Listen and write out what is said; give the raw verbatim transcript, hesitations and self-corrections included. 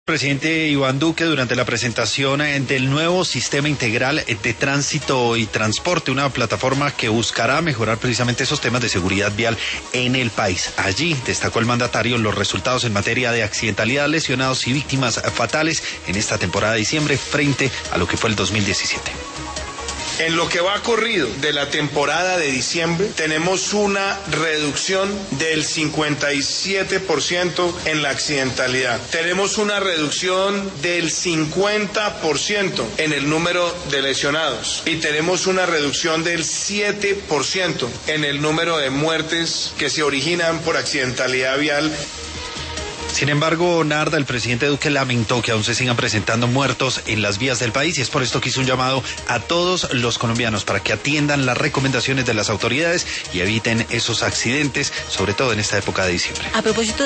Presidente Iván Duque, durante la presentación del nuevo sistema integral de tránsito y transporte, una plataforma que buscará mejorar precisamente esos temas de seguridad vial en el país. Allí destacó el mandatario los resultados en materia de accidentalidad, lesionados y víctimas fatales en esta temporada de diciembre frente a lo que fue el dos mil diecisiete. En lo que va corrido de la temporada de diciembre, tenemos una reducción del cincuenta y siete por ciento en la accidentalidad. Tenemos una reducción del cincuenta por ciento en el número de lesionados. Y tenemos una reducción del siete por ciento en el número de muertes que se originan por accidentalidad vial. Sin embargo, Narda, el presidente Duque lamentó que aún se sigan presentando muertos en las vías del país y es por esto que hizo un llamado a todos los colombianos para que atiendan las recomendaciones de las autoridades y eviten esos accidentes, sobre todo en esta época de diciembre. A propósito